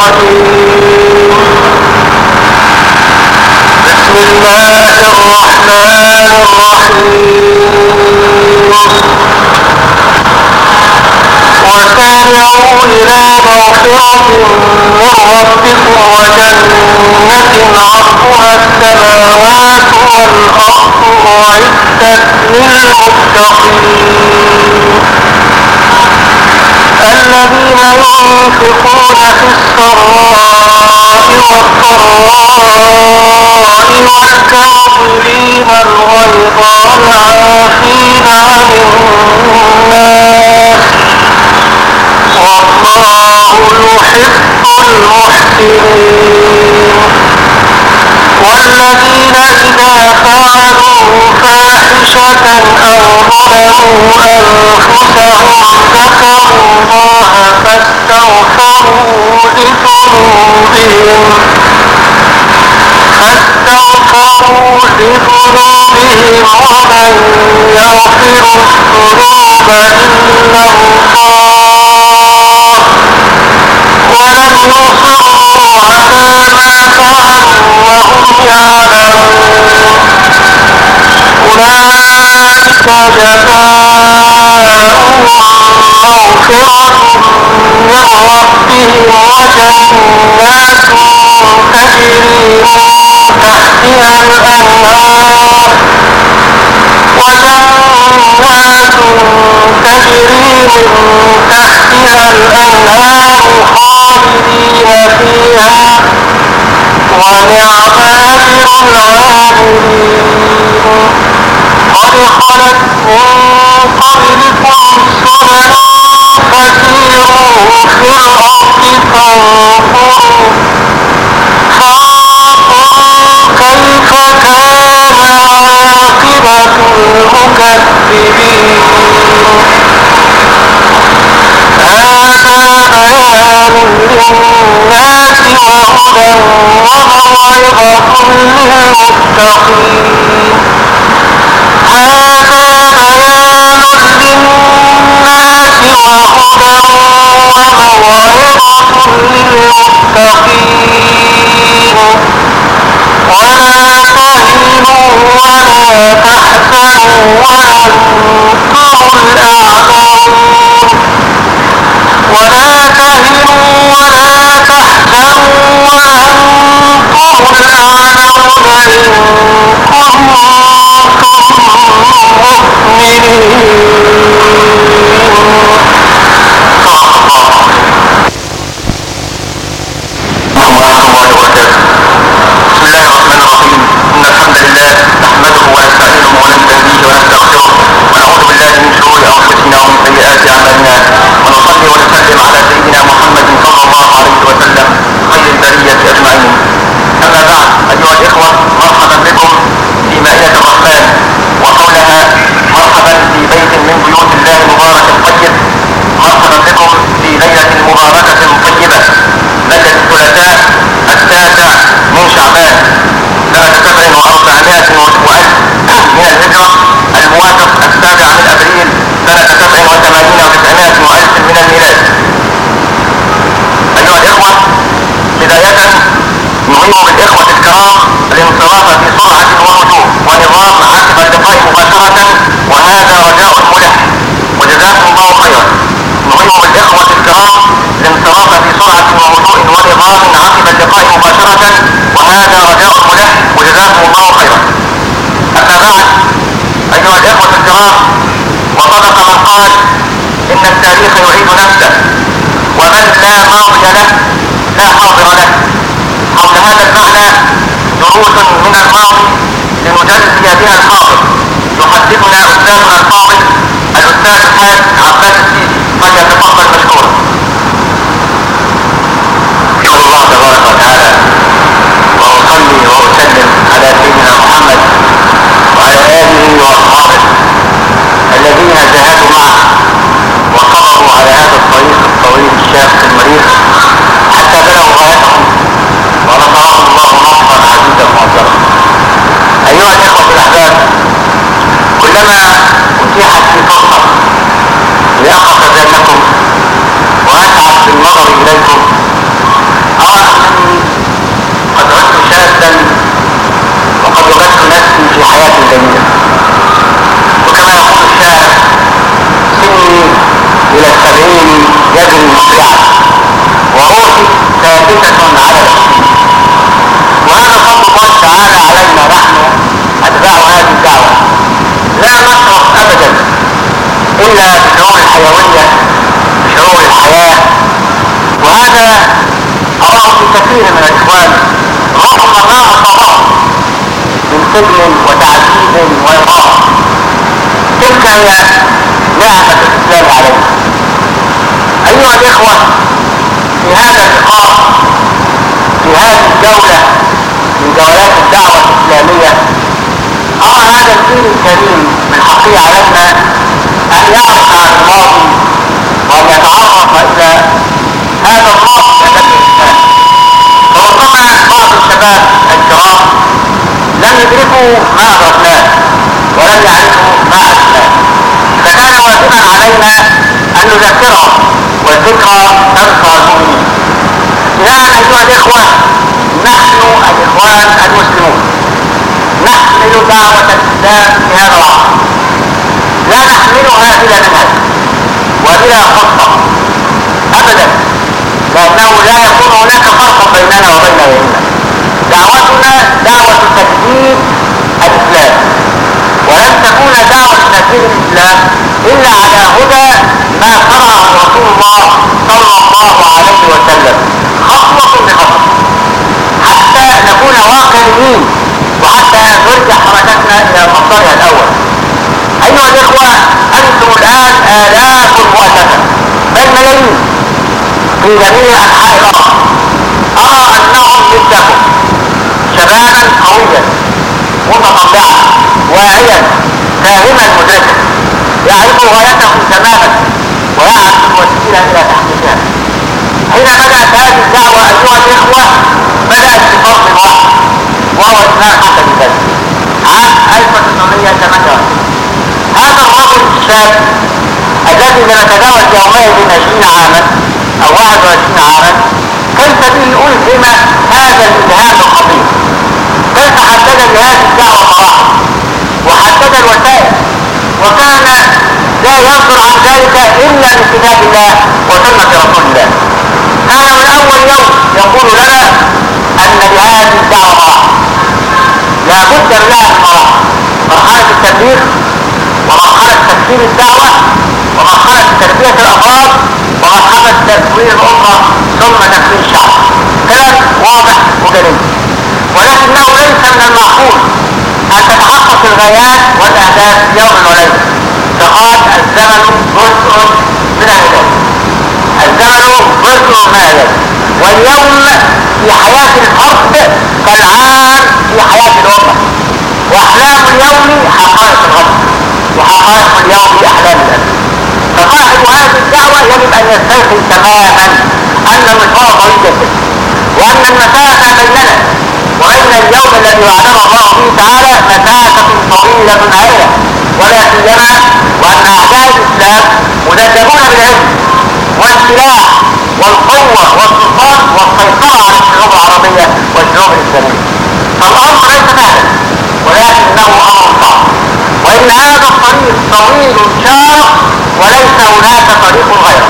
الرجيم. بسم الله الرحمن الرحيم. وسارعوا إلى مغفرة من ربكم وجنة عرضها السماوات والأرض أعدت للمتقين الذين ينفقون في السراء والضراء والكاظمين الغيظ والعافين عن الناس والله يحب المحسنين. والذين إذا فعلوا فاحشة أو ظلموا أنفسهم ذكروا الله فاستغفروا لذنوبهم ومن يغفر الذنوب إلا الله ولم يصروا على ما فعلوا وهم يعلمون أولئك جزاؤهم مغفرة من ربهم وجنات تجري من تحتها الأنهار خالدين فيها ونعم أجر العاملين. قد خلت من قبلكم سنن فسيروا في الأرض فانظروا كيف كان عاقبة المكذبين. هذا بيان للناس وهدى وموعظة للمتقين. هذا بيان للناس وهدى وموعظة للمتقين. ولا تهنوا ولا تحزنوا وأنتم الأعلون. ولا تهنوا ولا تحزنوا وأنتم الأعلون إن كنتم مؤمنين. يجري مسرعا وأوتي ثابتة على السنين. وهذا فضل الله تعالى علينا نحن أتباع هذه الدعوة، لا نشرف أبدا إلا بشعور الحيوية، بشعور الحياة. وهذا أراه في كثير من الإخوان رغم ما أصابهم من سجن وتعذيب وإرهاق. تلك هي نعمة الإسلام علينا. أيها الإخوة، في هذا اللقاء، في هذه الجولة من جولات الدعوة الإسلامية، أرى هذا الدين الكريم من حقه علينا أن يعرف عن الماضي وأن يتعرف إلى هذا الماضي الذي الإسلام. فربما بعض الشباب الكرام لم يدركوا ما أدركناه ولم يعرفوا ما عرفناه، فكان واجبا علينا أن نذكرهم، والذكرى تنفع المؤمنين. إذا أيها الإخوة، نحن الإخوان المسلمون نحمل دعوة الإسلام في هذا العصر، لا نحملها بلا منهج وبلا خطة أبدا، لأنه لا يكون هناك فرق بيننا وبين غيرنا. دعوتنا دعوة تجديد الإسلام، ولن تكون دعوة تجديد الإسلام إلا على هدى ما شرعه رسول الله صلى الله عليه وسلم خطوة بخطوة، حتى نكون واقعيين وحتى نرجع حركتنا إلى مصدرها الأول. أيها الإخوة، أنتم الآن آلاف مؤسسة بل ملايين في جميع أنحاء الأرض. أرى أنهم مثلكم شبابا قويا متطلعا واعيا فاهما مدركا، يعرف غايته تماما ويعرف الوسيلة إلى تحقيقها. حين بدأت هذه الدعوة أيها الإخوة بدأت بفرق واحد، وهو إسلام حسن البدري عام 1948. هذا الرجل الشاب الذي لم يتجاوز يومئذ 20 عاما أو 21 عاما، كيف به ألهم هذا الإلهام الخطير؟ كيف حدد لهذه الدعوة مراحل وحدد الوسائل، وكان لا ينظر عن ذلك إلا من كتاب الله وسنة رسول الله. كان من أول يوم يقول لنا أن لهذه الدعوة مراحل، لا بد من لها مراحل: مرحلة التبليغ، ومرحلة تفسير الدعوة، ومرحلة تربية الأفراد، ومرحلة تكوين الأمة، ثم تكوين الشعب. كلام واضح وجلي، ولكنه ليس من المعقول أن تتحقق الغايات والأهداف يوم وليلة. فقال: الزمن جزء من الهداية، الزمن جزء من الهداية، واليوم في حياة الفرد كالعام في حياة الأمة، وأحلام اليوم حقائق الغد، وحقائق اليوم أحلام الأمة. فصاحب هذه الدعوة يجب أن يستيقظ تماما أن المشوار طويل جدا، وأن المسافة بيننا وبين اليوم الذي وعدنا الله فيه تعالى مسافة طويلة هائلة، ولا سيما وأن أعداء الإسلام مدببون بالعلم والسلاح والقوة والسلطان والسيطرة على الشعوب العربية والشعوب الإسلامية. فالأمر ليس سهلا، ولكنه أمر صعب، وإن هذا الطريق طويل شاق، وليس هناك طريق غيره،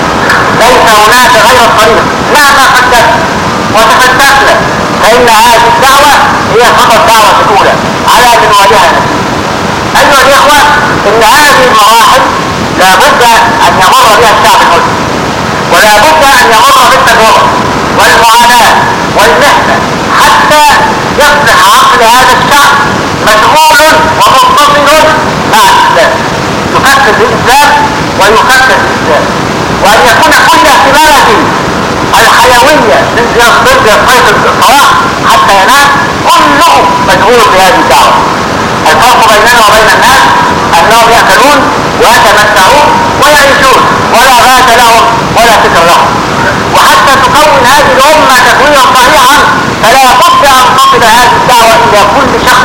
ليس هناك غير الطريق. مهما قدمت وتفتتنا فإن هذه الدعوة هي فقط دعوة الأولى على منوالها نفسه. أيها الإخوة، إن هذه المراحل لا بد أن يمر بها الشعب المسلم، ولا بد أن يمر بالتجربة والمعاناة والمحنة حتى يصبح عقل هذا الشعب مشغول ومتصل مع الإسلام، يفكر بالإسلام ويفكر بالإسلام، وأن يكون كل اهتماماته الحيوية ضد الصيف الصلاح حتى ينام كله مشغول بهذه الدعوة. الفرق بيننا وبين الناس أنهم يأكلون ويتمتعون ويعيشون ولا غاية لهم ولا فكر لهم. وحتى تكون هذه الأمة تكوينا صحيحا فلا بد أن تصل هذه الدعوة إلى كل شخص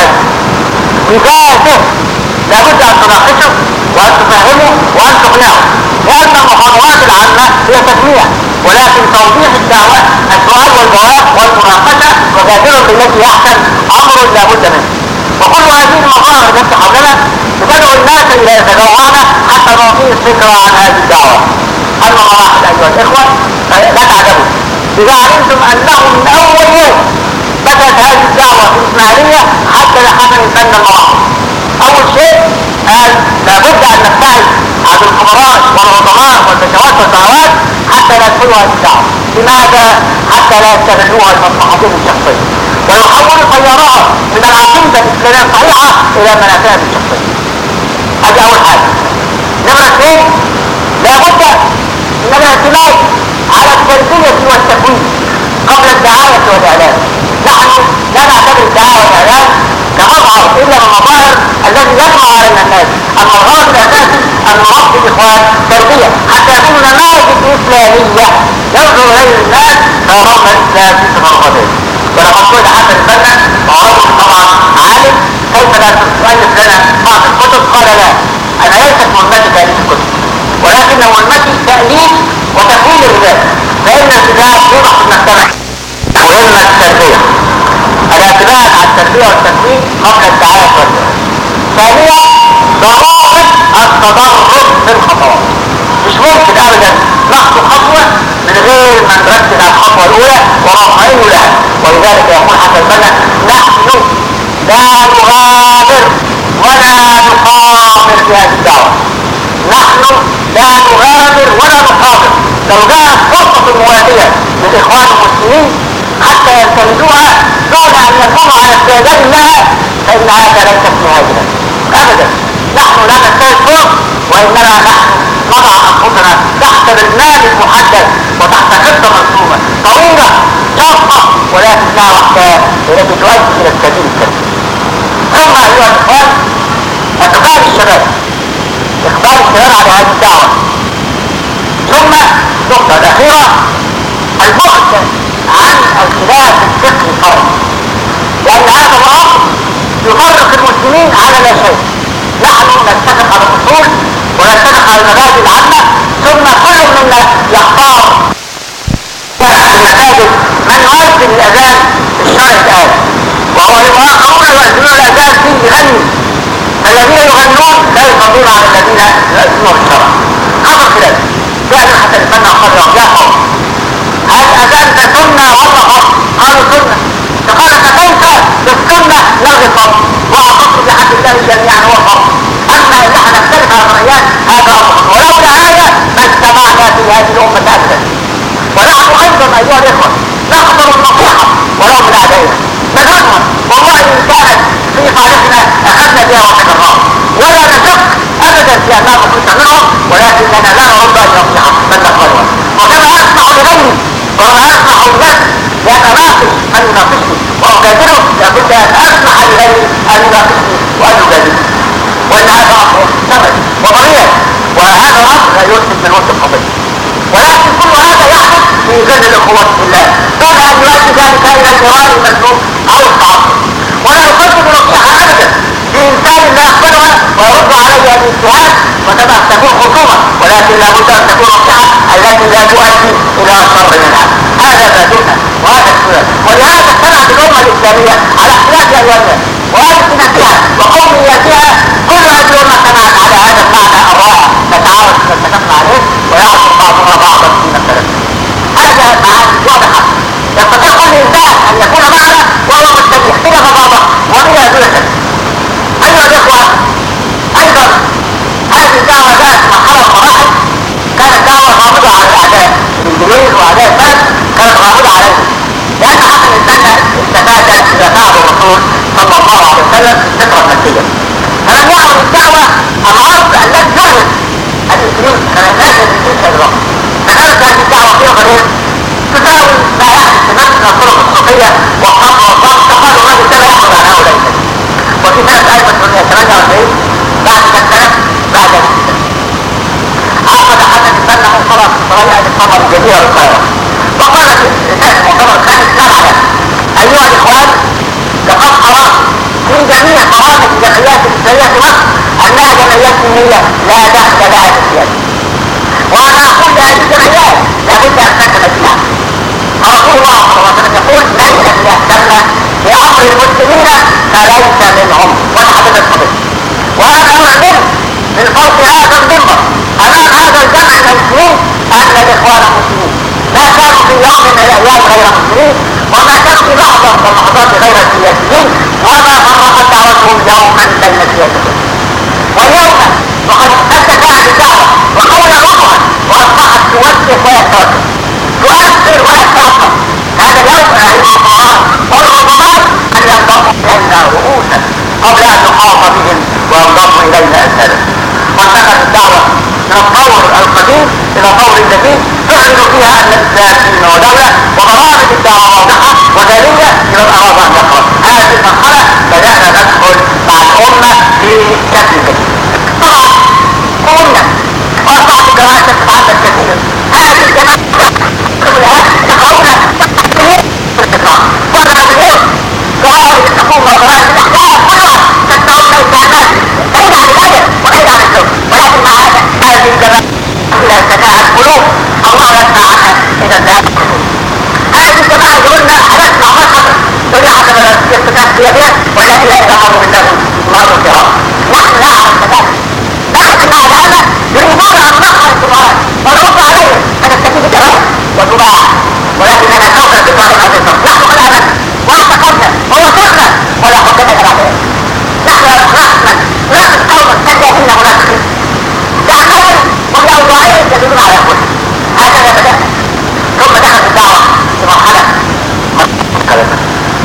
بذاته، لا بد أن تناقشه وأن تفهمه وأن تقنعه، لأن المحاضرات العامة هي تسمية، ولكن توضيح الدعوة السؤال والجواب والمناقشة وجادل بالتي يحسن أمر لا بد منه. وكل هذه المظاهر التي حولنا تدعو الناس إلى يتجوعنا حتى نعطيه الفكرة عن هذه الدعوة. المراحل ايها الاخوه. لا تعجبوا اذا علمتم انه من اول يوم بدات هذه الدعوه في الاسماعيليه حتى لحسن البنا المراحل. اول شيء قال لابد ان نبتعد عن الخبراء والعظماء والبشوات والثروات حتى لا يدخلوا هذه الدعوه. لماذا؟ حتى لا يستغلوها لمصلحتهم الشخصيه ويحولوا تيارها من العقيده الاسلاميه الصحيحه الى منافعهم الشخصيه. هذه اول حاجه. نمره اثنين، لابد من الاعتماد على التربيه والتكوين قبل الدعايه والاعلان. نحن لا نعتبر الدعايه والاعلان كمظهر الا من المظاهر الذي يجمع علينا الناس. المظهر الاساسي ان نربي الاخوان تربيه حتى يكونوا نماذج اسلاميه ينظر اليه الناس فيرون الاسلام في تفرقاته. ولقد قلت حسن البنا وهو طبعا عالم كيف لا تؤلف لنا بعض الكتب؟ قال لا، انا ليست مهمتي تاليف الكتب ولكن مهمتي تاليف وتكوين الرجال، فان الرجال يوضع في المجتمع. مهمه التربيه، الاعتماد على التربيه والتكوين قبل الدعايه والاعلان. ثانيا، ضوابط التدرج في الخطوات. مش ممكن ابدا نخطو خطوه من غير ما نركز على الخطوه الاولى ورفعين لها. ولذلك يقول حسن البنا نحن لا نغادر ولا نقامر في هذه الدعوه. نحن لا نغادر ولا نقامر. لو جاءت فرصه مواتيه للاخوان المسلمين حتى يستندوها دون ان يكونوا على استعداد لها فان هذا ليس مهاجرا ابدا. نحن لا نستعد فرص وانما نحن نضع انفسنا تحت برنامج محدد وتحت خطه مرسومه طويله شاقه ولكنها وحدها التي تؤدي الى السبيل السليم. ثم ايها الاخوان، اقبال الشباب على هذه الدعوه. ثم النقطه الاخيره، البعد عن الخلاف الفقهي الفردي، لان هذا الامر يفرق المسلمين على لا شيء. نحن نتفق على الاصول ونتفق على المبادئ العامه، ثم كل منا يختار المساجد من يؤذن الاذان الشرعي الان، وهو الاخرون يؤذنون الاذان فيه بغني، فالذين يغنون لا يصلون على الذين يؤذنون بالشرع. حصل خلاف فعلا حتى الفن قال يا قوم هل اذان ده سنه ولا فرض؟ قالوا سنه. فقال فكيف بالسنه نلغي الفرض واعتصم بحد الله جميعا هو فرض. اما ان نحن نختلف على الرايات هذا امر، ولولا هذا ما اجتمعنا في هذه الامه ابدا. ونحن ايضا ايها الاخوه نقبل النصيحه ولو من اعدائنا، نجربها والله ان كانت في صالحنا اخذنا بها وتكررها، ولا نشك ابدا في اننا كنت منهم، ولكننا لا نرد ان نصيحه بل نقبلها. وكما اسمع لغيري وما اسمع الناس يتناقش ان يناقشني واجادله، لابد ان اسمح لغيري ان يناقشني وان يجادلني، وان هذا امر ثمن وطبيعي، وهذا الامر لا يثبت من وجه القضيه. ولكن كل هذا يحدث في ظل الاخوه في الله دون ان يؤدي ذلك الى الجوار المسلوب او التعصب. ولا نقدم نصيحه ابدا لانسان لا يقبلها ويرد علي الاجتهاد وتبقى تكون خصومه، ولكن لابد ان تكون نصيحه التي لا تؤدي الى الشر منها. هذا بادئنا وهذا السؤال. ولهذا اجتمعت الامه الاسلاميه على اختلاف الوان والسنتها وقومياتها، كل هذه الامه اجتمعت على هذا المعنى الرائع نتعاون اتفقنا عليه ويعصر بعضنا بعضا فيما اختلف. هذا معاني واضحه يستطيع كل انسان ان يكون معنا وهو مستبيح بلا غضاضه وبلا ذله. ايها الاخوه، ايضا هذه الدعوه ذات مرحله مراحل. كانت دعوه غامضه على الاعداء الانجليز واعداء الفرس، كانت غامضه عليهم لان حسن البنا استفاد اذا فعل الرسول صلى الله عليه وسلم في الفكره المكيه، فلم يعرف الدعوه العرض التي تعرض الانجليز الناس الانجليز الرب. فكانت هذه الدعوه في غير تساوي ما يحدث في مصر من الطرق الصوفيه والقبر والضبط. فقالوا الرجل ده لا يحرم عن هؤلاء. وفي سنه 1848 بعد كم بعد عقد حسن البنا مؤتمر طريقه المؤتمر الجزيره القاهره، وقال في نهايه المؤتمر الخامس نبعا ايها الاخوان، لقد قررت في جميع برامج الجمعيات الاسلاميه في مصر انها جمعيات دينيه لا دخل لها في السياسه، وانا اقول لهذه الجمعيات لابد ان تكون فيها. رسول الله صلى الله عليه وسلم يقول ليس ليهتم بامر المسلمين فليس منهم، وتحدث القضيه. وانا اعلم من من فوق هذا المنبر امام هذا الجمع المسلمين ان الاخوان المسلمين ما كانوا في يوم من الايام غير مسلمين، وما كانوا في لحظه من اللحظات غير سياسيين، وما فرقت دعوتهم يوما بين سياسيين. واليوم وقد اتت هذه الدعوه وقول ربها واصبحت توجه ويتوجه تؤثر ويتوقف. هذا اليوم اعلم الله والرباط ان ينضموا الينا رؤوسا قبل ان نحاط بهم وينضموا الينا اسئله. وانتقلت الدعوه من الطور القديم الى طور جديد تعلن فيها ان الاسلام دين ودوله، وبرامج الدعوه واضحه ودليله لمن اراد ان يقرا. هذه المرحله بدانا ندخل مع الامه في شكل جديد. طبعا قلنا واصبحت الجماعات تتعدد كثيرا. هذه الجماعات كلها تقرأنا وضع اليوم قرائد الحكومه وقرائد الاحزاب كلها تتعدد الجامعات بعيد عن الادب وبعيد عن الزوج، ولكن مع هذه الجماعات الى سكاء القلوب الله يسمع عنها اذا ذهب. هذه الجماعه قلنا حدثنا مرحبا تقول حسب الاستكشاف السياسيه، ولكن لا يتقرب بالله مرض الكرام. نحن لا نستطيع لكن بعد هذا يريدون ان نقرا القران ونرد عليهم فتستفيد الكلام وتباع، ولكننا سوف نتبع هذا الصف. نحن قد واعتقدنا ووثقنا ولا حجه لنا. نحن ناقص قوما تجاهلنا منافقين دعمهم وباوضاعهم يدلون على كل هكذا بدانا. ثم دخلت الدعوه في مرحله مختلفه.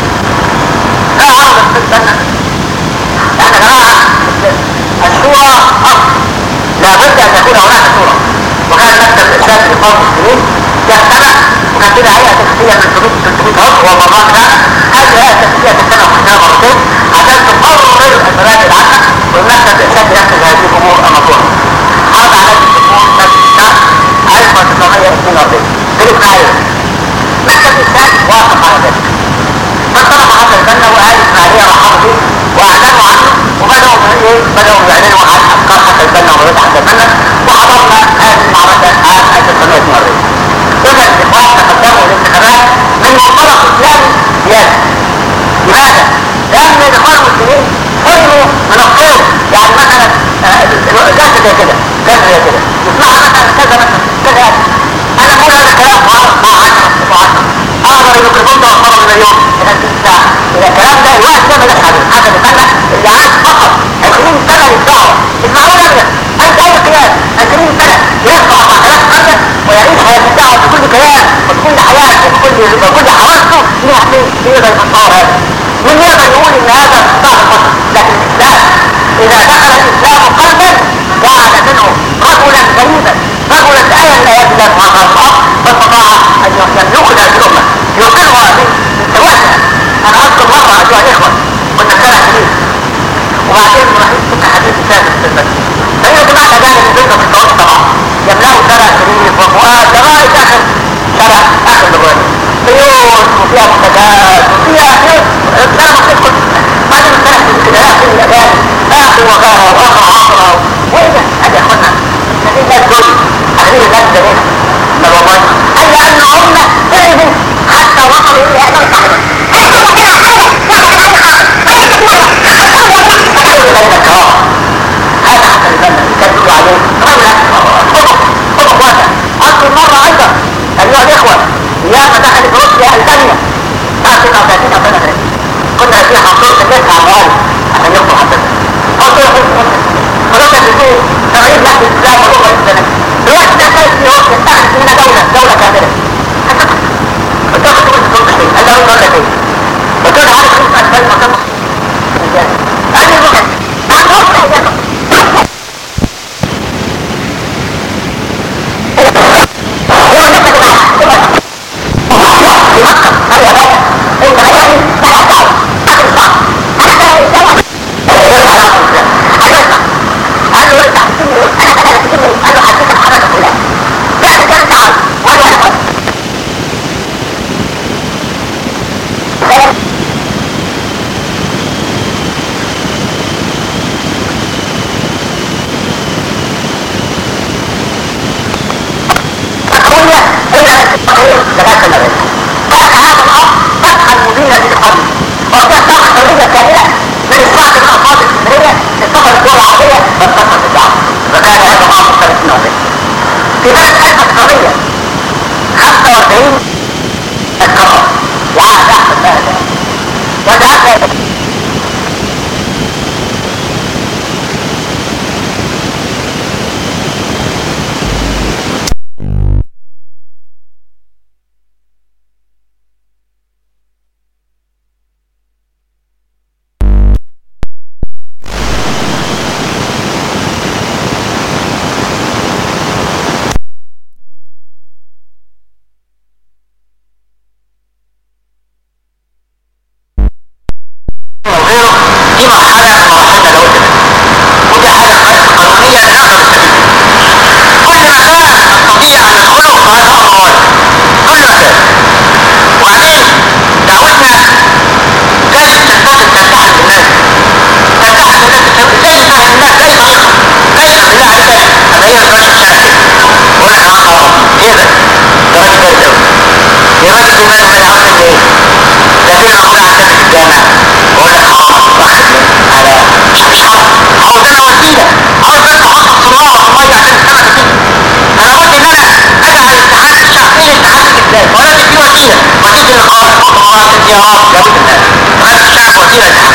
لا عرض السنه لان جماعه الشورى لا بد ان تكون هناك شورى، وكان مكتب الاسلام في قوم المسلمين يجتمع، وكان كده هيئه تكفيه من 300 عضو ومراتها. هذه الهيئه التكفيه تجتمع كلها مرتين عشان تقرر المبادئ العامه، والمكتب الاسلامي ينفذ هذه الامور المطروحه. عرض عليه الجمهور مجلس الشعب 1942 في الاسماعيليه. مكتب الاسلام وافق على ذلك، فانطلق حتى البنا واهل الاسماعيليه رحبوا به واعلنوا عنه، وبداوا يعلنوا عن افكار حتى البنا ومبادئ حتى البنا. وحضرنا هذه المعركه عام 1942. ثم الاخوان تقدموا للانتخابات من منطلق اسلامي سياسي. لماذا؟ لان الاخوان المسلمين حرموا من الصوت. يعني مثلا جلسه زي كده يسمعها مثلا كذا انا اقول هذا الكلام مع 10 اقدر الميكروفون ده اوصله مليون من الساعه الى الكلام ده الوقت ده ملاش عليه. حتى الفنه اللي عاش فقط 20 سنه للدعوه اسمعوا ابدا انت اي قياس 20 سنه يرفع 4000 سنه ويعيش حياه الدعوه بكل كيان وبكل حياه وبكل حواسه يقدر يتصور هذا. من يقدر يقول ان هذا صعب الفصل؟ لكن الاسلام اذا دخل الاسلام قلبا جعل منه رجلا غريبا، رجلا آية من آيات الله سبحانه وتعالى، فاستطاع أن يخرج الأمة يوقعها من سواتها. أنا أذكر مرة أيها الإخوة كنا في سنة جديد، وبعدين رايحين سكة حديث سادس في المسجد، فإذا جماعة أجانب ينزلوا في الطريق طبعا يملأوا شارع شريف وفؤاد لغاية آخر شارع آخر الغالي، بيوت وفيها منتجات وفيها لا مصير. بعدين السنة كده يأخذ الأجانب آخر وغاها وآخر عصرها وإذا هذا يا أخوانا هذه الناس دول هذه الناس دول ما والله هل أن هم تعبوا حتى وصلوا إلى هذا الصحيح. هذا حتى البلد كانوا عليه رجلا طبق واسع. أذكر مرة أيضا أيها الإخوة أيام ما دخلت روسيا ألبانيا بعد 39 سنة كنا في حصول الناس على الغالي عشان يخطوا حتى ولكن بيجي تغيير نحو الإسلام ولغة السنة دلوقتي نحتاج في روسيا تأخذ مننا دولة كاملة. فتاخد من كل شيء هذا هو دولة ايه وكان عارف اسم أسفل مكان هذه الوقت عن روسيا إياكم من الصعب الأفضل الإسلامية للسفر الدول العربية والسفر في الدعوة. وكان هذا ما مختلف نوعه. في سنة 1945 القرار لعهد أحمد بهذا وذهبنا في مرحلة من مراحل الوجبة، ودي حاجة قانونية لا نستفيد كل مكان نستطيع أن ندخله فهذا أمر واجب كل مكان. وبعدين دعوتنا لازم تلتحق بالناس، تلتحق بالناس ازاي تفهم الناس بأي طريقة. كيف بالله عليك أما هي رجل شاكر ولا كمان خلاص ايه ده؟ ده راجل بارد أوي. يا راجل بمال ما يعرفش ايه؟ ده في المفروض عندنا في الجامعة ولا خلاص واخد على مش حرب. عاوز انا وسيلة، عاوز بس احط الصراع في المية عشان السمكة تيجي. انا قلت ان انا اجعل الاتحاد الشعبي الاتحاد الاسلامي ولكن في وسيلة، وسيلة اللقاء المؤتمرات الزيارات لابد منها. غير الشعب وسيلة اتحاد.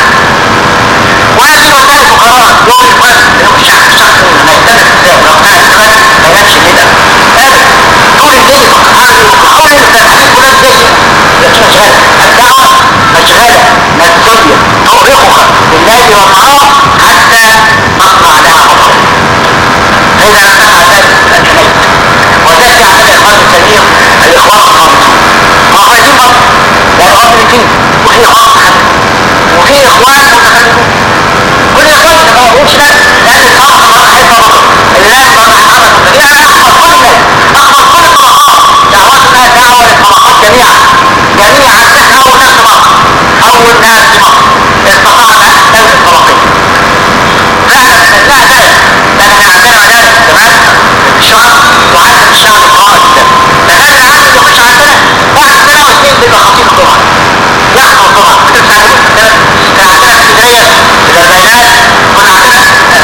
ولا في وسائل فقرات يوم الفرد يوم الشعب الشخصي ما يستند ازاي لو كان الفرد ما يمشي كده ابدا طول الليل حاول انت الحاجات كلها ازاي لكن مشغله الدعوه مشغله نفسيه تؤرقك بالليل والنهار حتى نصنع لها مصر. فاذا لم تفعل ذلك فانت ميت. وذلك يعتبر الاخوان التنميه الاخوان الصامتين. ما هو عايزين مصر لا اخوان فلسطين وفي اخوان متخلفين وفي اخوان متخلفين. كل اخوان ما بقولش لا لان الصراحه مرات هيبقى بطل اللي لا يقدر يتحرك لا لا اخبر كل الناس اخبر كل الطبقات. دعوتنا دعوه للطبقات جميعا جميعا. احنا اول ناس في مصر، اول ناس في مصر استطعنا تنميه الطبقيه فعلا لا ذلك. لان كان عندنا مدارس زمان في الشعب تعلم الشعب القراءه جدا، فكان العالم يخش عندنا بعد سنه واثنين بيبقى خطيب الجمعه يخطب الجمعه. كان عندنا اسكندريه في الاربعينات كنا عندنا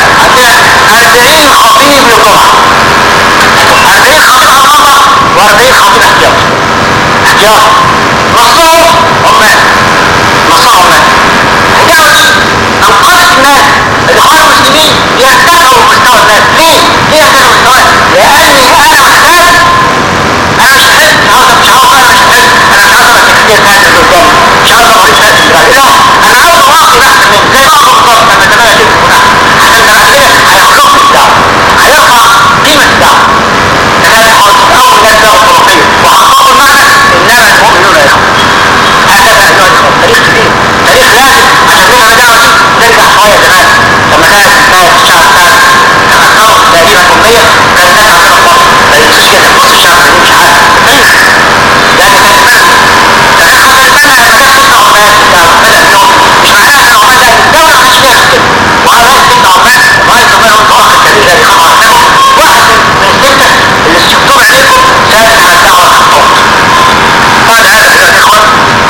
40 خطيب للجمعه، 40 خطيب عقامه و40 خطيب احتياط. نصهم عمال نصهم عمال. الحكايه دي انقذت الناس. الاخوان المسلمين يرتفعوا مستوى الناس. ليه يرتفعوا مستوى؟ لاني انا محتاج، انا مش محتاج مش عاوز انا مش محتاج انا مش عاوز ابقى سكرتير كاتب اللي قدامي، مش عاوز ابقى رئيس نادي دلوقتي. لا انا عاوز اواصل احسن منه زي ما هو بالظبط لما زمان كده هناك عشان بعد كده هيخلق الدعوه هيرفع قيمه الدعوه. فكان اول ناس دعوه طبقيه وحققوا المعنى انما المؤمنون يا اخوان. هكذا ايها الاخوه تاريخ كبير، تاريخ لازم عشان نفهم الدعوه دي نرجع شويه زمان لما كانت الشعب بتاعنا كان اكثر تقريبا اميه. كان الناس عندنا في مصر ما ينسوش كده نص الشعب ما يمشي حاجه في التاريخ لان كانت بلد. فكان خاطر البلد لما كانت تبنى عمال بتاع بلد فيهم مش معناها ان العمال ده الدوله ما كانش فيها كده. وعلى راس ست عمال وعلى زمان المواقف الكبيره اللي خطر عليهم واحد من السته اللي شفتوه بعينيكم شارك على الدعوه الحقوق. بعد هذا ايها الاخوه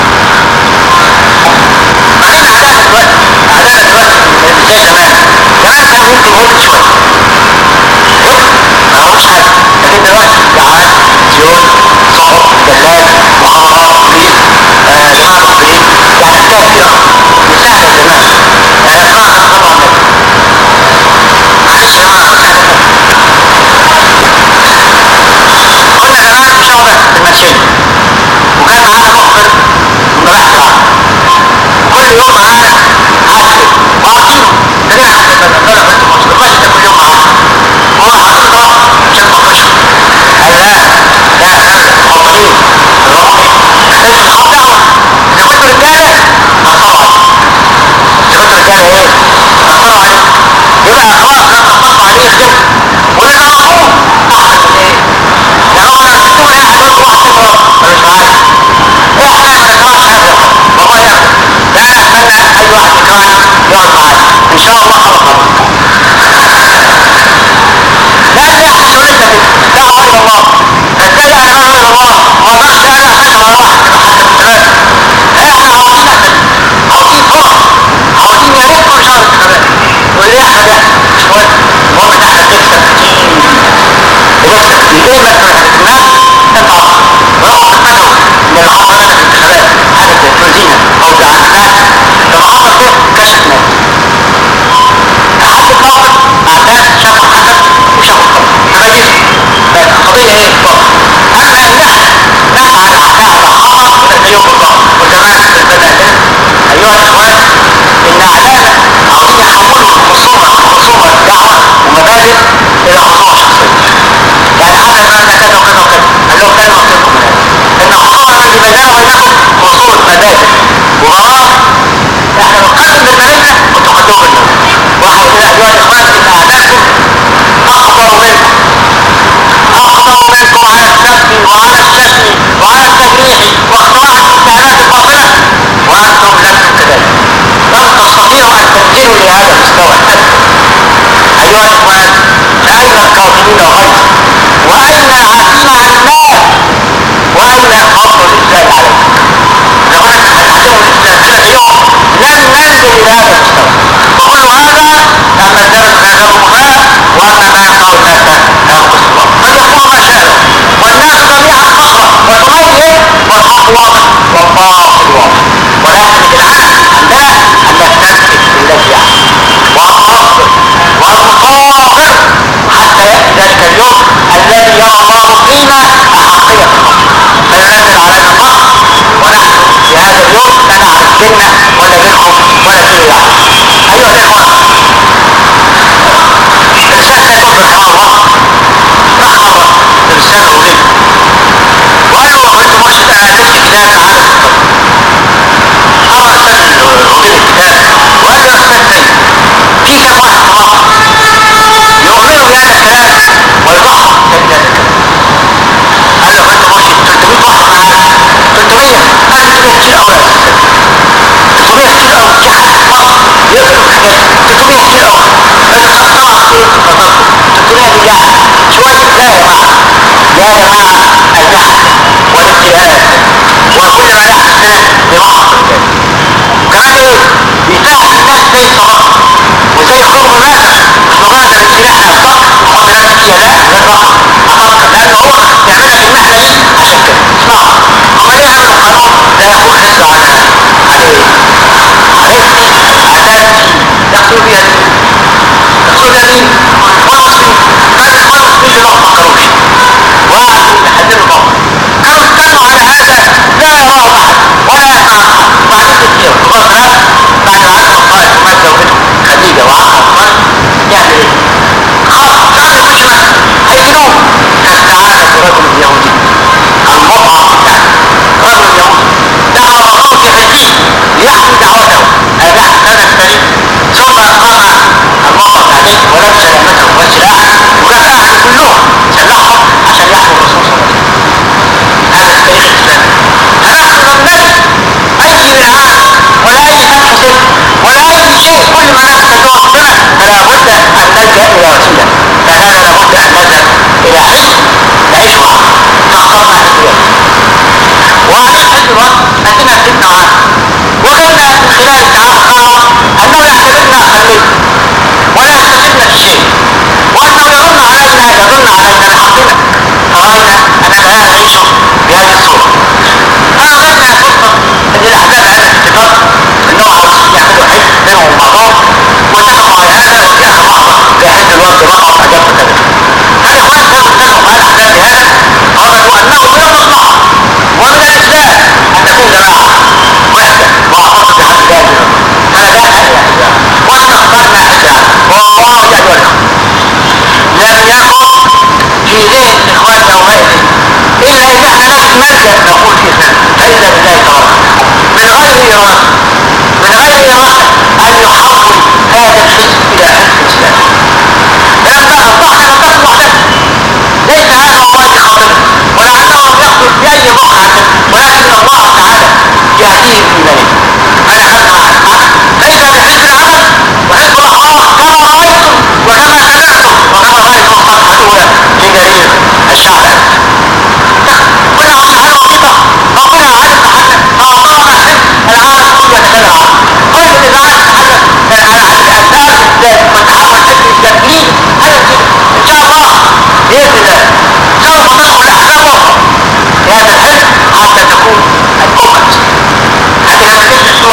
بعدين اعدادنا دلوقتي مش زي زمان. زمان كان يمكن هيك شويه هيك ما هوش حاجه، لكن دلوقتي دعاء سيول صحف جلاد مخابرات بوليس جماعه مخبرين يعني حكايه كبيره مش سهله زمان. اقرا طبعا معلش يا جماعه كنا زمان في شعبه في المنشيه وكان معانا مخبر من مباحث العقل وكل يوم معانا عسكري وعارفينه كلنا عارفين الدوله بس مش بتخش كل يوم معانا وهو عارفين طبعا عشان تخش. قال لا مخبرين الرقمي لازم نخاف دعوه اذا كنتوا رجاله اثروا عليك. اذا كنتوا رجاله ايه؟ اثروا عليك. يبقى خلاص لا تخططوا عليه خدمه واللي نعرفوه احسن من ايه؟ يعني هو انا شفتوه ايه هتقولوا احسن من انا مش عارف ايه احنا ما نكرهش هذا والله يا اخي. لا انا اتمنى اي واحد يكرهني يقعد معايا ان شاء الله خلاص خلاص. لا ازاي احنا شغلتنا كده دعوه الى الله. ازاي انا دعوه الى الله ما اقدرش انا احكم على واحد كده حتى في الشباب. احنا عاوزين احسن، عاوزين فرص، عاوزين يا ريت كل شهر انتخابات واللي يحصل يحصل مش مهم. المهم ان احنا نكسب ايها الاخوان، ان اعدائنا عاوزين يحولوا خصومة الدعوة ومبادئ الى خصومة شخصية. يعني عمل مثلا كذا وكذا وكذا، قال لهم كلمة قلتكم من هذا ان الخصومة التي بيننا وبينكم خصومة مبادئ وغرائز، احنا بنقدم بالمبادئ وانتم قدموا بالمبادئ. واحد يقول ايها الاخوان ان اعدائكم اخطروا منكم على السب وعلى الشتم وعلى التجريح واختراع الاتهامات الباطلة، وانتم لستم كذلك، لن تستطيعوا ان تنزلوا لهذا المستوى الاسفل. ايها الاخوان، فاين الكاظمين الغيظ؟ واين العافين عن الناس؟ واين فضل الاسلام عليكم؟ لو احنا هنعلم الاسلام كده اليوم لن ننزل الى هذا المستوى. وكل هذا لما زالت غير مفاء، واما ما يقع الناس فينقص الله، قد يكون ما شاء والناس جميعا خطأ وتميز والحق واضح والباطل واضح. ولكن بالعكس عندنا ان نستمسك بالذي يحصل والنصر والمصابر حتى ياتي ذلك اليوم الذي يرى الله فينا احقية النصر، فينزل علينا النصر، ونحن في هذا اليوم لا نعرف بيننا ولا بينكم ولا بين العالم. ايها الاخوان، الانسان سيكون سبحان الله راح مره الانسان وزيد وقال له انت مرشد انا نفسي كتاب عن الصدق. قرأ الانسان الوزيد الكتاب وقال له يا استاذ في كم واحد في مصر يؤمنوا بهذا الكلام ويضحوا بهذا الكلام؟ قال له انت مرشد 300 واحد معاك 300 قال 300 كتير قوي يا استاذ 300 كتير قوي في حد في مصر يقدر الحاجات 300 كتير قوي. طبعا كتير تفضلوا 300 دي يعني شوية. لا يا جماعة، يا جماعة، الجهل والابتلاءات وكل ما يحدث لمصر الجاي وكمان ايه بيساعد الناس زي الصدقة وزي خروج الناس مش مجرد الابتلاء الصدق وحط نفسك فيها، لا للرحمة أفكر لأن هو يعمل لك المهنة دي عشان كده. اسمعوا، أمال ايه يعمل القانون لا يكون حفظ عليه عشان يقتلوا بيها يقتلوا بيها مين؟ والمسلمين. كان الاخوان المسلمين اللي ما فكروش وقعدوا يحللوا الموقف، كانوا استنوا على هذا لا يراه احد ولا يسمع احد. وبعدين كتير وفترات بعد ما عرفوا القائد ومات زوجته خديجه وعمه عثمان يعمل ايه؟ خلاص كانوا يخش مكه هيجنوه. فاستعان برجل يهودي المطعم يعني رجل يهودي دعا الله في عزيه ليحمي دعوته نجح سنة السليم، ثم قام المطعم عليه ولبس نعمته والسلاح وجاء اهله كلهم سلحهم عشان يحموا الرسول صلى الله عليه وسلم. هذا التاريخ الاسلامي. فنحن نمتلك اي رعاية ولا اي فتح سن ولا اي شيء، كل ما نفسه توصلنا فلا بد ان نلجأ الى وسيلة، فهذا لابد ان نذهب الى حزب نعيش معه فاخترنا حزبيات وهذه الحزبات لكنها فتنة معنا، وجدنا من خلال التعامل انه يعتبرنا اقلية ولا يستفدنا في شيء، وانه يظن علينا بحقنا، فرأينا اننا لا نعيش بهذه الصورة. فوجدنا فرصة ان الاحزاب هذا الاتفاق انهم عاوزين يعملوا حزب بينهم وبعضهم واتفقوا على هذا وفي اخر لحظة زي حزب الوفد رفعوا اجابة كذا. فالاخوان كانوا اتفقوا مع الاحزاب بهذا، قالوا انه من المصلحة ومن الاسلام ان تكون جماعة وحدة واعتصم بحبل الله جنوب. فنجاح هذه الاحزاب ونحن اخترنا حزبا، والله يا ايها الاخوة لم يكن في ذهن الاخوان يومئذ الا ان احنا نجد ملجأ نقول فيه خير، فاذا بالله تبارك من غير اراده ان يحول هذا الحزب الى حزب اسلامي. لما اصبحنا ننتصر وحدنا ليس هذا والله خاطئا ولعلهم يقتل في اي بقعة، ولكن الله تعالى يهديهم في ذلك. فدخلنا معنا فاذا بحزب العمل وحزب الاخلاق كما رايتم وكما سمعتم وكما رايتم الصفحة الاولى في جرير الشعب. كنا عاوزين وظيفة ربنا عالم تحدث فأعطانا حزب العالم كله يتكلم عنه. كل الاذاعات تتحدث كان على اسباب الاسلام وتحول حزب الاسلاميين هذا ان شاء الله باذن الله سوف تدخل احزاب اخرى في هذا الحزب حتى تكون الامه هذه الحزب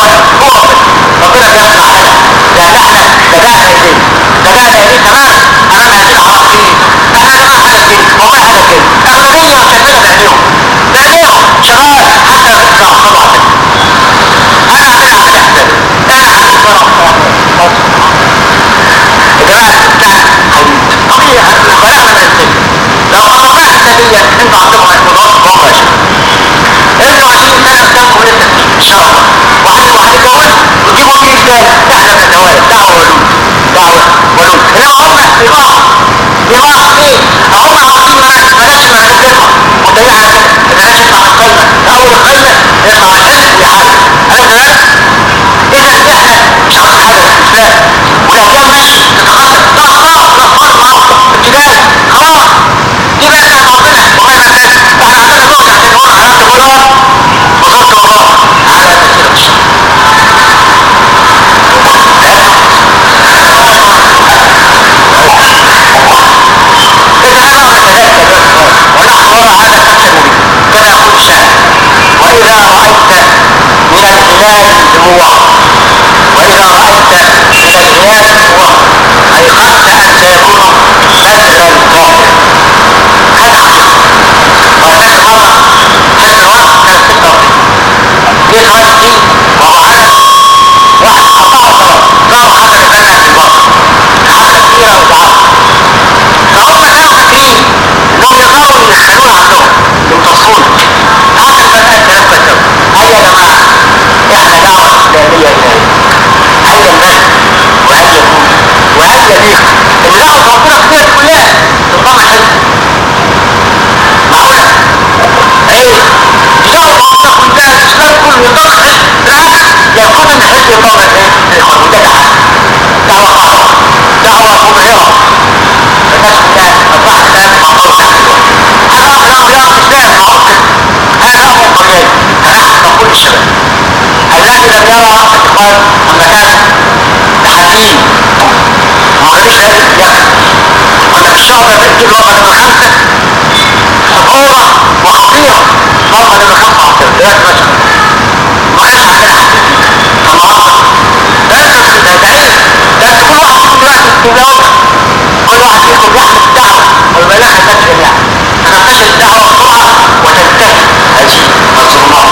واضح. وإذا رأيت من الهلال أيقنت أن سيكون بدرا كافرا. هذا حقيقة. وهناك مرة هذا الوقت كانت 36 جيت والدي وهو على واحد قطعه ضرب حجر البناء في الوقت حفلة كبيرة وزعاق. فهم كانوا فاكرين انهم يقدروا يدخلون عندهم يمتصون حفل البناء تنفذوا. هيا يا جماعة احنا دعوة اسلامية الهية، هيا الناس وهيا يكون وهيا بيك اللي دعوة ربنا كتير كلها تنظم حزب. معقولة ايه دعوة ربنا كلها الاسلام كله ينظم حزب؟ بالعكس يكون ان حزب ينظم الاخوان وتدعى دعوة خاصة دعوة مبهرة الناس كلها اصبحت الان مقاومة حلوة. هذا امر رياض الاسلام معروف. هذا امر طبيعي هنحن كل الشباب الذي لم يرى الاخوان المكان تحديد معلش هذه الجهة ولا في الشعب تجيب لقمة نمرة 5 خطورة وخطيرة. لقمة نمرة 5 عصر دلوقتي مثلا ما كانش عندنا حديد كمعاصر لازم تدعيه. ده كل واحد فيكم دلوقتي تجاوب، كل واحد فيكم يحمل الدعوة ويبلغها الناس جميعا تنتشر الدعوة بسرعة وتنتهي هذه الظلمات.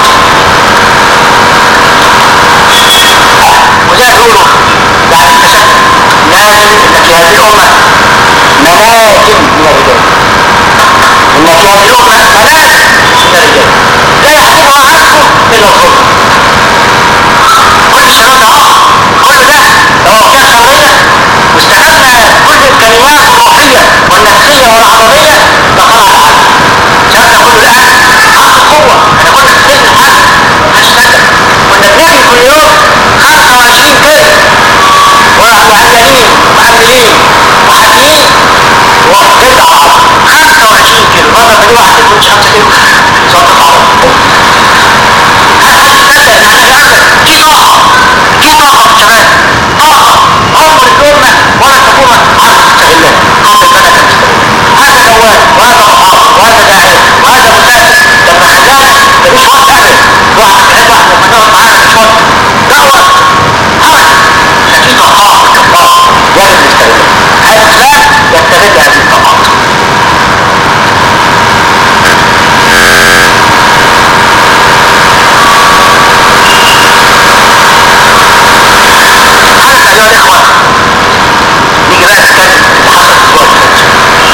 وزي يقولوا يعني اكتشفت لازم ان في هذه الامة ملاجم من الرجال، ان في هذه الامة ملاجم من الرجال لا يحكمها عنكم الا الظلم. كل الشباب ده كل ده لو كان حرية واستخدمنا كل الكلمات الروحية والنفسية والعربية لطلع العالم. شبابنا كله الان عنده قوة. احنا كنا في سن الحرب محدش كنا بنجري كل يوم 25 كيلو وعيانين ومحملين وحاملين وجلد على العرب 25 كيلو. مرة بني واحد يقول مش 5 كيلو صوت العرب. هل حد يصدق ان احنا فعلا في طاقة في الشباب طاقة عمر الأمة ولا الحكومة عارف تستغلها. هذا البلد تستغلها. هذا جوال وهذا محافظ وهذا داعي وهذا مساعد لما خلانا مفيش وقت ابدا. واحد بحب واحد لما نقعد معانا مفيش وقت دعوة ابدا. ففي طاقات كبار لازم نستغلها. الاسلام يستغل هذه الطاقات. ايها الاخوة نيجي بقى نتكلم اللي حصل في الاسبوع اللي فات.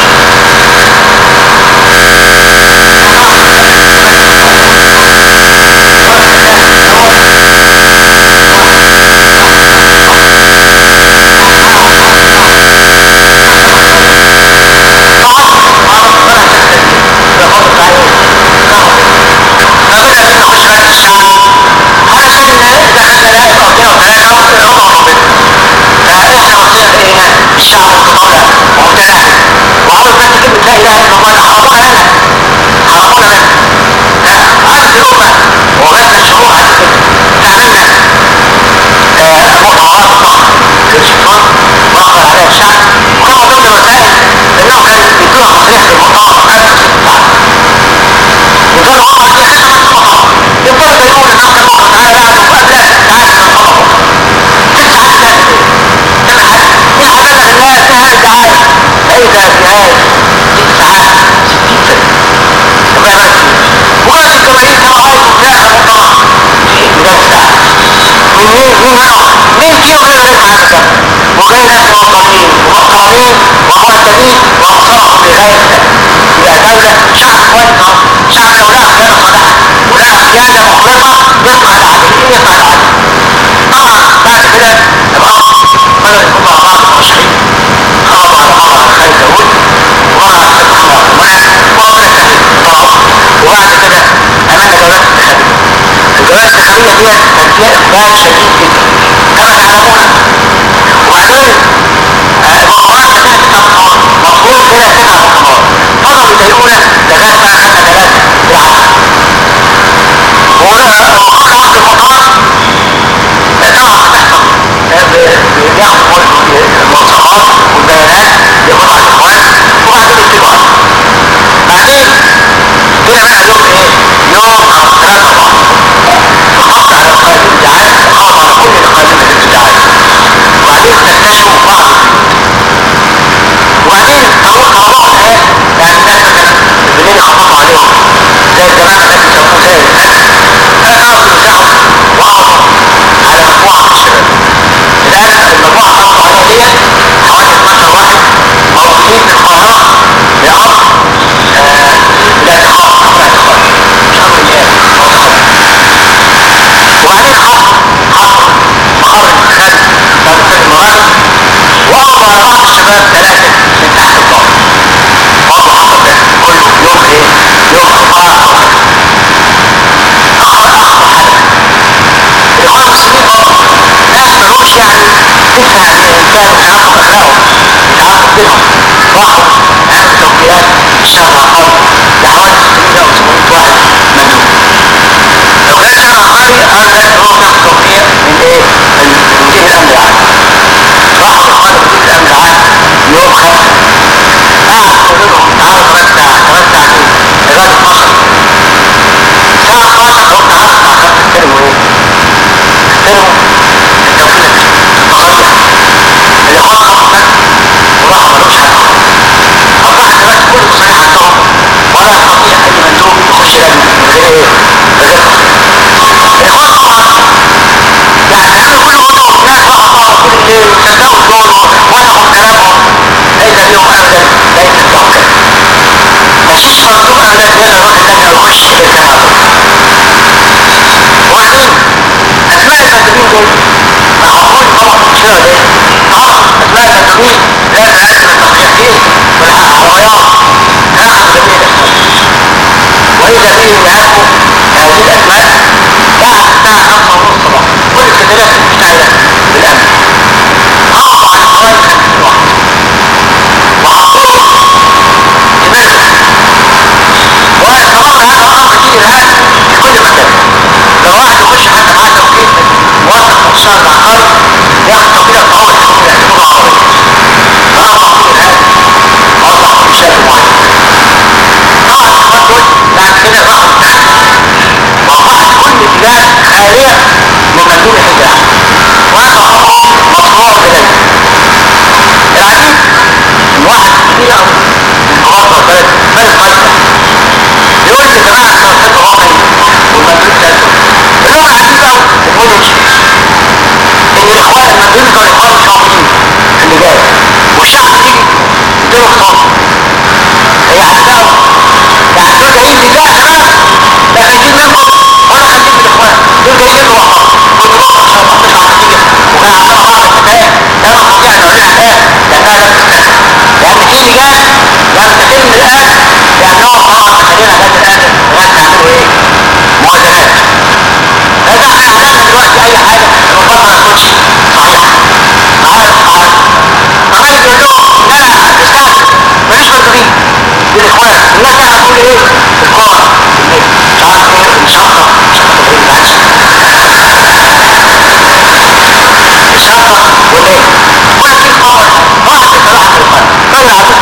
الشعب متطلع ومتناهي وعاوز بس كلمة لا اله الا الله حرمونا لنا حرمونا لنا عدد الامة وغزنا الشعوب عدد تعملنا مؤتمرات ضخمة في الشيطان واقبل عليها الشعب. وكان من ضمن الوسائل انهم كانوا يدوها تصريح في المؤتمر قبل الساعة يفضلوا هم عندنا حتى ما المؤتمر يفضلوا يقولوا انهم كان بكره تعالى بعد وقبلها تعالى المؤتمر 6 ساعات كانت العدالة بالله فيها الدعاية. فإذا في هذه 6 ساعات 60 سنة الله يبارك فيه. وكانت الجماهير كانوا عايزوا في آخر مؤتمر في بداية الساعة من مين فيهم غير هذا السنة وجاي ناس موظفين ومحترمين ومؤدبين وأخصرهم لغاية يبقى دولة شعب كويس. شعب لو لقى خيانة صالحة ولقى قيادة مخلصة يطلع العادلين يطلع العادل. طبعا بعد كده الأمر بدأ يكون مع بعض المرشحين خلطوا على مرة على خالد داوود ومرة على الشيخ محمد عبد المنعم وربنا يسهل طبعا. وبعد كده عملنا جولات انتخابية. الجولات الانتخابية دي كان فيها إقبال شديد جدا كما تعلمون. وبعدين المؤتمرات كانت 9 مؤتمرات مطلوب منها 9 مؤتمرات فضلوا يضايقونا لغاية ما أخذنا 3 بالعافية. وكل وقت المؤتمر طبعا بتحصل بياخدوا المواصفات والبيانات ياخدوا على الاخوان وبعدين يكتبوا عنه. بعدين جينا بقى يوم ايه؟ يوم 3/4 فقط على القائدين الدعاية خلطوا الان لازم هو كان توقيع من ايه؟ من مدير الامن العام. راحوا اخوان مدير الامن العام يوم خمسة، قعد يقول لهم تعالوا كمان ساعة كمان ساعتين لغاية 12. الساعة 12 قلت تعالوا الساعة 5 استلموا ايه؟ استلموا التوكيل الصغير. الاخوان خافوا بس وراحوا ملوش حد. اصبحت الناس كل تصريح عندهم ولا يستطيع اي مندوب يخش لجنة من غير ايه؟ من غير تصريح. الاخوان طبعا يعني كانوا كل يوم ناس راحوا طول الليل وصدقوا الدور ونقوا كلامهم ليس اليوم ابدا ليس التوكل. مفيش مندوب ابدا يقدر يروح اللجنة ويخش في الكلام. وبعدين اسماء المندوبين دول معقول طبعا مش كده ليه؟ طبعا اسماء المندوبين لازم نقسم التقييم والعربيات ناخد جميع الاسماء، واذا بهم يعرفوا هذه الاسماء بعد الساعة 5:30 صباحا كل الكتابات مشتعلة بالامن. قبضوا على حوالي 50 واحد وحطوهم في مجلس، وكمان هذا امر كتير الان في كل مكان. لو واحد يخش حتى معاه توكيل موظف في الشهر العقاري ياخد توكيل الطعام يحسبوه عربية، فاصبح كل الان اصبح كل شيء معين. طبعا الاخوان دول بعد كده راحوا التحدي واصبحت كل البلاد خالية من مندوب الحزب العام واصبحوا مصروع بلاد. العجيب ان واحد كبير قوي من كبار البلد ملك فيصل يقول لجماعة الحزب هو ميت والمندوب سألته اللغة العجيبة قوي المدن ان الاخوان المندوبين كانوا اخوان مش موجودين في اللجان والشعب يجي يديله خطاب. هي عجيبة قوي يعني دول جايين لله تمام لا خايفين منكم ولا خايفين من الاخوان، دول جايين له وحده وتروح عشان تطلع عسكريه وكان عندنا بعض الحكايات لا نستطيع ان نعلن الان لانها لم تستند لان في لجان لم تتم الان لانهم طبعا خلينا لغايه الان لغايه يعملوا ايه؟ موازنات. لان احنا اعلنا دلوقتي اي حاجه المفروض ما تكونش صحيحه. عارف فما يقول لهم ان انا استاذ ماليش مندوبين للاخوان الناس انا هتقول ايه؟ الكوره مش عارف ايه الشنطه الشنطه والايه؟ كل دي خبر واحد صراحه في القلب كان عبد